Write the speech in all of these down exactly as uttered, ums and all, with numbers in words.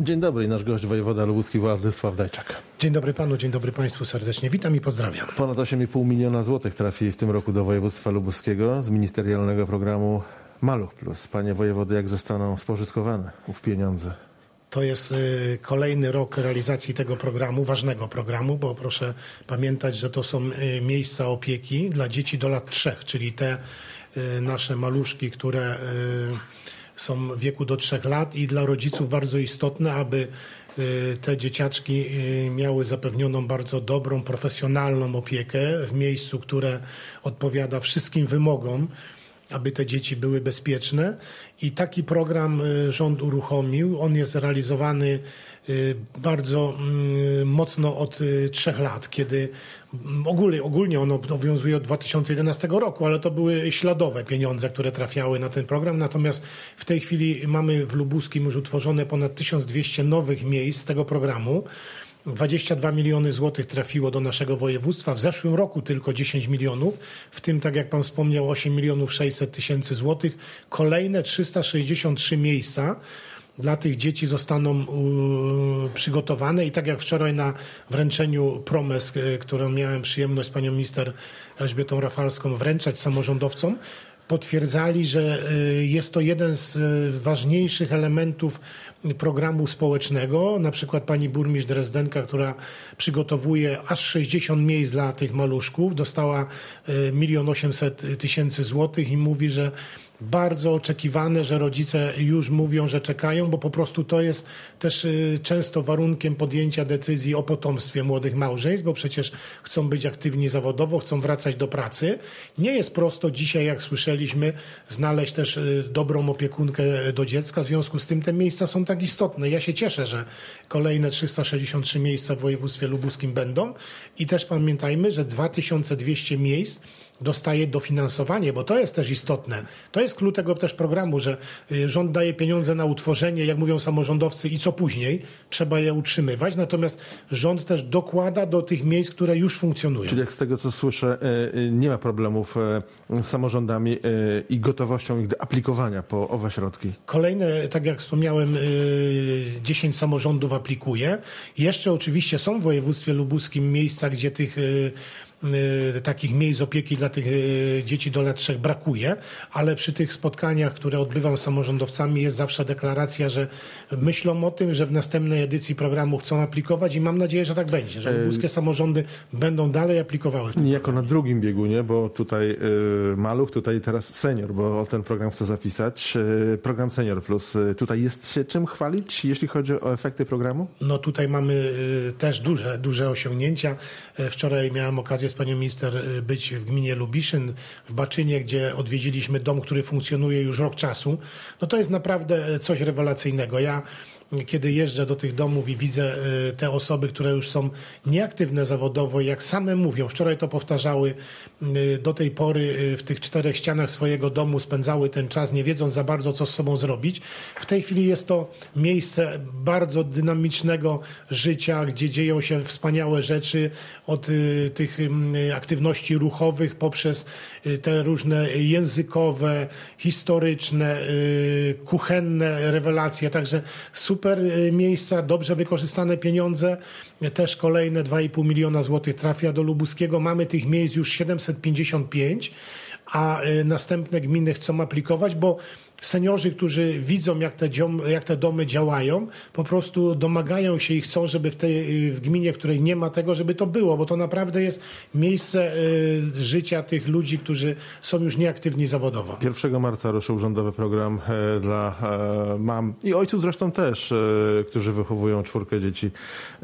Dzień dobry, nasz gość wojewoda lubuski Władysław Dajczak. Dzień dobry panu, dzień dobry państwu serdecznie. Witam i pozdrawiam. Ponad osiem i pół miliona złotych trafi w tym roku do województwa lubuskiego z ministerialnego programu Maluch Plus. Panie wojewody, jak zostaną spożytkowane ów pieniądze? To jest y, kolejny rok realizacji tego programu, ważnego programu, bo proszę pamiętać, że to są y, miejsca opieki dla dzieci do lat trzech, czyli te y, nasze maluszki, które y, są w wieku do trzech lat i dla rodziców bardzo istotne, aby y, te dzieciaczki y, miały zapewnioną bardzo dobrą, profesjonalną opiekę w miejscu, które odpowiada wszystkim wymogom, aby te dzieci były bezpieczne. I taki program rząd uruchomił. On jest realizowany bardzo mocno od trzech lat, kiedy ogólnie, ogólnie on obowiązuje od dwa tysiące jedenastego roku, ale to były śladowe pieniądze, które trafiały na ten program. Natomiast w tej chwili mamy w Lubuskim już utworzone ponad tysiąc dwieście nowych miejsc z tego programu. dwadzieścia dwa miliony złotych trafiło do naszego województwa. W zeszłym roku tylko dziesięć milionów, w tym, tak jak pan wspomniał, osiem milionów sześćset tysięcy złotych. Kolejne trzysta sześćdziesiąt trzy miejsca dla tych dzieci zostaną y, przygotowane i tak jak wczoraj na wręczeniu promes, y, którą miałem przyjemność z panią minister Elżbietą Rafalską wręczać samorządowcom, potwierdzali, że jest to jeden z ważniejszych elementów programu społecznego. Na przykład pani burmistrz Drezdenka, która przygotowuje aż sześćdziesiąt miejsc dla tych maluszków, dostała milion osiemset tysięcy złotych i mówi, że bardzo oczekiwane, że rodzice już mówią, że czekają, bo po prostu to jest też często warunkiem podjęcia decyzji o potomstwie młodych małżeństw, bo przecież chcą być aktywni zawodowo, chcą wracać do pracy. Nie jest prosto dzisiaj, jak słyszeliśmy, znaleźć też dobrą opiekunkę do dziecka. W związku z tym te miejsca są tak istotne. Ja się cieszę, że kolejne trzysta sześćdziesiąt trzy miejsca w województwie lubuskim będą i też pamiętajmy, że dwa tysiące dwieście miejsc dostaje dofinansowanie, bo to jest też istotne. To jest klucz tego też programu, że rząd daje pieniądze na utworzenie, jak mówią samorządowcy, i co później, trzeba je utrzymywać. Natomiast rząd też dokłada do tych miejsc, które już funkcjonują. Czyli jak z tego, co słyszę, nie ma problemów z samorządami i gotowością ich do aplikowania po owe środki? Kolejne, tak jak wspomniałem, dziesięć samorządów aplikuje. Jeszcze oczywiście są w województwie lubuskim miejsca, gdzie tych takich miejsc opieki dla tych dzieci do lat trzech brakuje, ale przy tych spotkaniach, które odbywam z samorządowcami, jest zawsze deklaracja, że myślą o tym, że w następnej edycji programu chcą aplikować i mam nadzieję, że tak będzie, że lubuskie samorządy będą dalej aplikowały. Niejako na drugim biegunie, bo tutaj y, Maluch, tutaj teraz Senior, bo o ten program chcę zapisać. Y, program Senior Plus. Y, tutaj jest się czym chwalić, jeśli chodzi o efekty programu? No tutaj mamy y, też duże, duże osiągnięcia. Y, wczoraj miałem okazję z panią minister być w gminie Lubiszyn, w Baczynie, gdzie odwiedziliśmy dom, który funkcjonuje już rok czasu. No to jest naprawdę coś rewelacyjnego. Ja kiedy jeżdżę do tych domów i widzę te osoby, które już są nieaktywne zawodowo, jak same mówią, wczoraj to powtarzały, do tej pory w tych czterech ścianach swojego domu spędzały ten czas, nie wiedząc za bardzo, co z sobą zrobić. W tej chwili jest to miejsce bardzo dynamicznego życia, gdzie dzieją się wspaniałe rzeczy, od tych aktywności ruchowych poprzez te różne językowe, historyczne, kuchenne rewelacje. Także super miejsca, dobrze wykorzystane pieniądze. Też kolejne dwa i pół miliona złotych trafia do Lubuskiego. Mamy tych miejsc już siedemset pięćdziesiąt pięć, a następne gminy chcą aplikować, bo seniorzy, którzy widzą, jak te, jak te domy działają, po prostu domagają się i chcą, żeby w tej w gminie, w której nie ma tego, żeby to było, bo to naprawdę jest miejsce y, życia tych ludzi, którzy są już nieaktywni zawodowo. pierwszego marca ruszył rządowy program e, dla e, mam i ojców zresztą też, e, którzy wychowują czwórkę dzieci.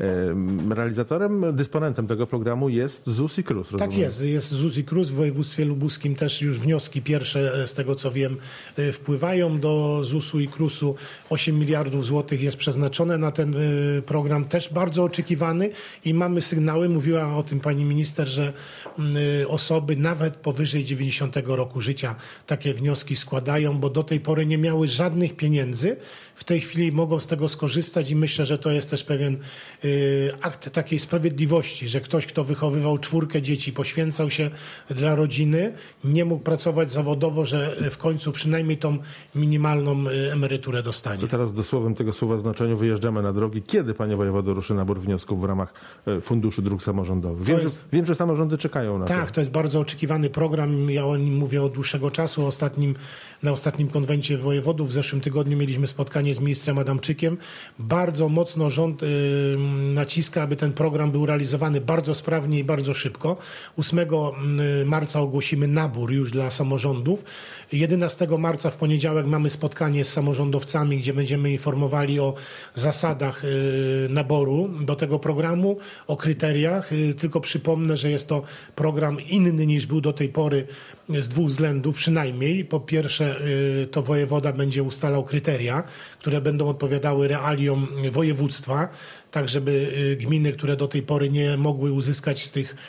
E, realizatorem, dysponentem tego programu jest Z U S i K R U S. Tak rozumiem. jest, jest Z U S i K R U S. W województwie lubuskim też już wnioski pierwsze, z tego co wiem, wpływają do Z U S u i K R U S u. osiem miliardów złotych jest przeznaczone na ten program, też bardzo oczekiwany i mamy sygnały, mówiła o tym pani minister, że osoby nawet powyżej dziewięćdziesiątego roku życia takie wnioski składają, bo do tej pory nie miały żadnych pieniędzy w tej chwili mogą z tego skorzystać i myślę, że to jest też pewien y, akt takiej sprawiedliwości, że ktoś, kto wychowywał czwórkę dzieci, poświęcał się dla rodziny, nie mógł pracować zawodowo, że w końcu przynajmniej tą minimalną emeryturę dostanie. To teraz dosłowem tego słowa znaczeniu wyjeżdżamy na drogi. Kiedy, panie wojewodo, ruszy nabór wniosków w ramach Funduszu Dróg Samorządowych? Wiem, jest... że, wiem że samorządy czekają na tak, to. Tak, to jest bardzo oczekiwany program. Ja o nim mówię od dłuższego czasu. Ostatnim, na ostatnim konwencie wojewodów w zeszłym tygodniu mieliśmy spotkanie z ministrem Adamczykiem. Bardzo mocno rząd y, naciska, aby ten program był realizowany bardzo sprawnie i bardzo szybko. ósmego marca ogłosimy nabór już dla samorządów. jedenastego marca w poniedziałek mamy spotkanie z samorządowcami, gdzie będziemy informowali o zasadach y, naboru do tego programu, o kryteriach. Y, tylko przypomnę, że jest to program inny niż był do tej pory z dwóch względów przynajmniej. Po pierwsze, y, to wojewoda będzie ustalał kryteria, które będą odpowiadały realiom województwa, tak żeby y, gminy, które do tej pory nie mogły uzyskać z tych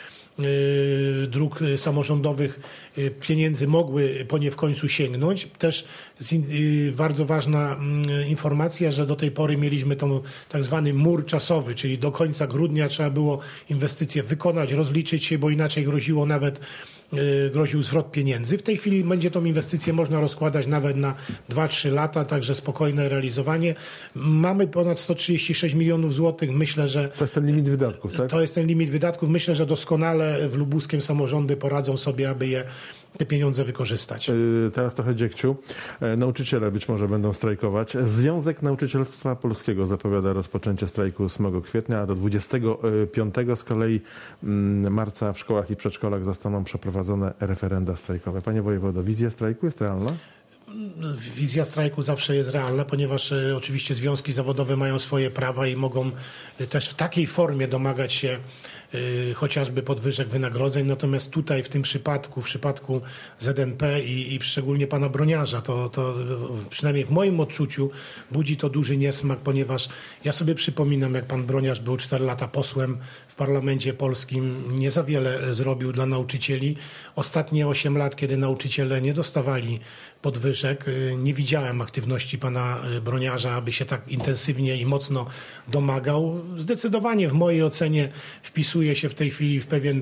dróg samorządowych pieniędzy, mogły po nie w końcu sięgnąć. Też bardzo ważna informacja, że do tej pory mieliśmy tą tak zwany mur czasowy, czyli do końca grudnia trzeba było inwestycje wykonać, rozliczyć się, bo inaczej groziło nawet groził zwrot pieniędzy. W tej chwili będzie tą inwestycję można rozkładać nawet na dwa trzy lata, także spokojne realizowanie. Mamy ponad sto trzydzieści sześć milionów złotych. Myślę, że to jest ten limit wydatków, tak? To jest ten limit wydatków. Myślę, że doskonale w Lubuskiem samorządy poradzą sobie, aby je te pieniądze wykorzystać. Teraz trochę dziegciu. Nauczyciele być może będą strajkować. Związek Nauczycielstwa Polskiego zapowiada rozpoczęcie strajku ósmego kwietnia, a do dwudziestego piątego z kolei marca w szkołach i przedszkolach zostaną przeprowadzone referenda strajkowe. Panie wojewodo, wizja strajku jest realna? Wizja strajku zawsze jest realna, ponieważ y, oczywiście związki zawodowe mają swoje prawa i mogą y, też w takiej formie domagać się y, chociażby podwyżek wynagrodzeń. Natomiast tutaj w tym przypadku, w przypadku Z N P i, i szczególnie pana Broniarza, to, to przynajmniej w moim odczuciu budzi to duży niesmak, ponieważ ja sobie przypominam, jak pan Broniarz był cztery lata posłem w parlamencie polskim, nie za wiele zrobił dla nauczycieli. Ostatnie osiem lat, kiedy nauczyciele nie dostawali podwyżek, nie widziałem aktywności pana Broniarza, aby się tak intensywnie i mocno domagał. Zdecydowanie w mojej ocenie wpisuje się w tej chwili w pewien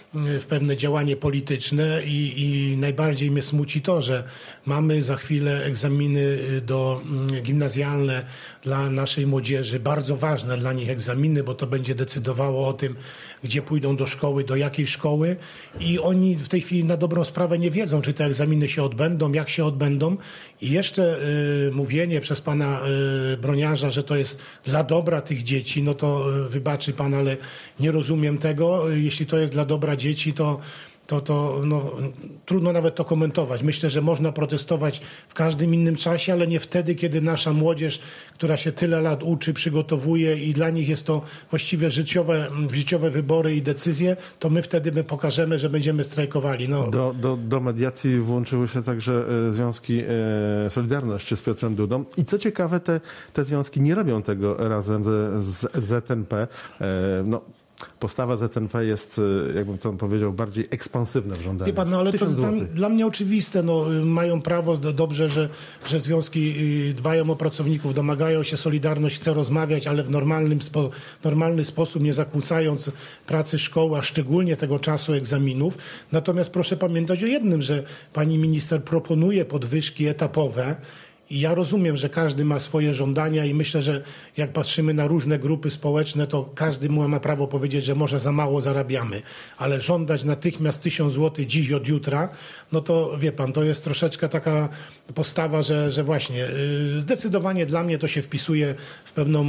w pewne działanie polityczne i, i najbardziej mnie smuci to, że mamy za chwilę egzaminy do gimnazjalne dla naszej młodzieży, bardzo ważne dla nich egzaminy, bo to będzie decydowało o tym, gdzie pójdą do szkoły, do jakiej szkoły i oni w tej chwili na dobrą sprawę nie wiedzą, czy te egzaminy się odbędą, jak się odbędą i jeszcze y, mówienie przez pana y, Broniarza, że to jest dla dobra tych dzieci, no to y, wybaczy pan, ale nie rozumiem tego. Jeśli to jest dla dobra dzieci, to to, to no, trudno nawet to komentować. Myślę, że można protestować w każdym innym czasie, ale nie wtedy, kiedy nasza młodzież, która się tyle lat uczy, przygotowuje i dla nich jest to właściwie życiowe, życiowe wybory i decyzje, to my wtedy my pokażemy, że będziemy strajkowali. No. Do, do, do mediacji włączyły się także e, związki e, Solidarność z Piotrem Dudą. I co ciekawe, te, te związki nie robią tego razem z, z Z N P. E, no, Postawa Z N P jest, jakbym to powiedział, bardziej ekspansywna w żądaniu. Wie pan, no ale to jest dla, dla mnie oczywiste. No, mają prawo, do, dobrze, że, że związki dbają o pracowników, domagają się, Solidarność chce rozmawiać, ale w normalnym spo, normalny sposób, nie zakłócając pracy szkoły, a szczególnie tego czasu egzaminów. Natomiast proszę pamiętać o jednym, że pani minister proponuje podwyżki etapowe. I ja rozumiem, że każdy ma swoje żądania i myślę, że jak patrzymy na różne grupy społeczne, to każdy ma prawo powiedzieć, że może za mało zarabiamy. Ale żądać natychmiast tysiąc złotych dziś od jutra, no to wie pan, to jest troszeczkę taka postawa, że, że właśnie zdecydowanie dla mnie to się wpisuje w pewną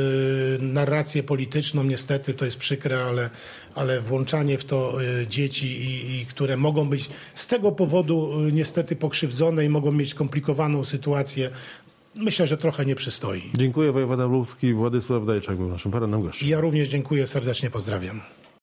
narrację polityczną. Niestety to jest przykre, ale, ale włączanie w to dzieci, i, i które mogą być z tego powodu niestety pokrzywdzone i mogą mieć skomplikowaną sytuację, myślę, że trochę nie przystoi. Dziękuję. Wojewoda lubuski Władysław Dajczak był naszym panem gościem. Ja również dziękuję, serdecznie pozdrawiam.